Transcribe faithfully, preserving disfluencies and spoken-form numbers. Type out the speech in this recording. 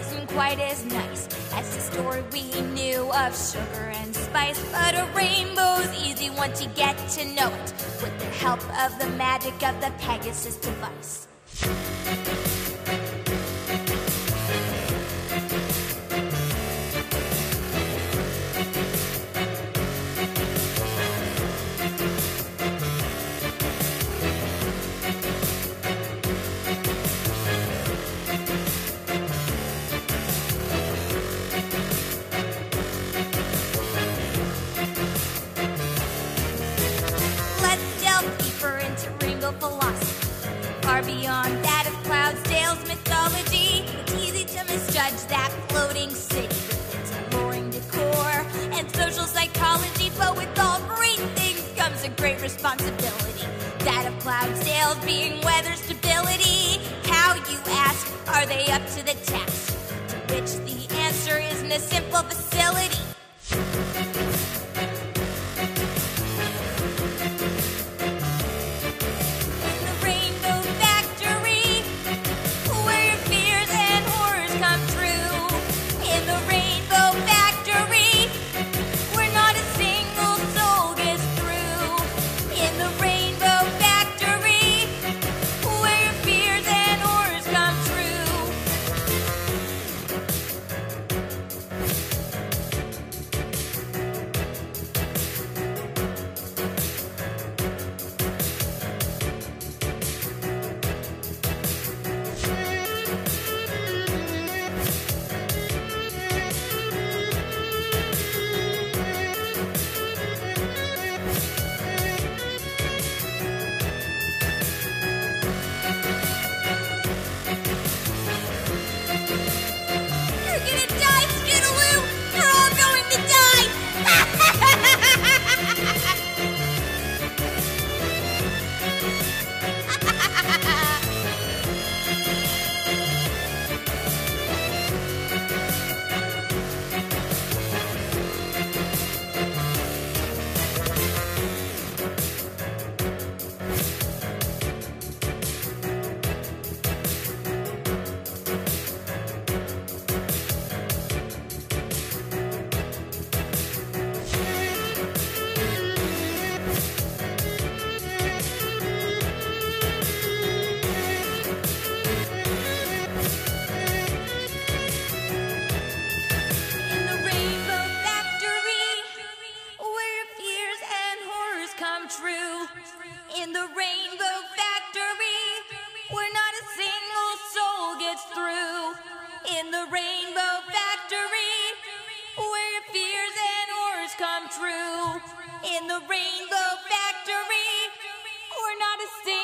wasn't quite as nice as the story we knew of sugar and spice. But a rainbow's easy once you get to know it, with the help of the magic of the Pegasus device. Far beyond that of Cloudsdale's mythology, it's easy to misjudge that floating city with its alluring decor and social psychology. But with all great things comes a great responsibility, that of Cloudsdale being weather stability. How, you ask, are they up to the task? To which the answer isn't a simple facility. True. In the Rainbow Factory, where not a single soul gets through. In the Rainbow Factory, where your fears and horrors come true. In the Rainbow Factory, where not a single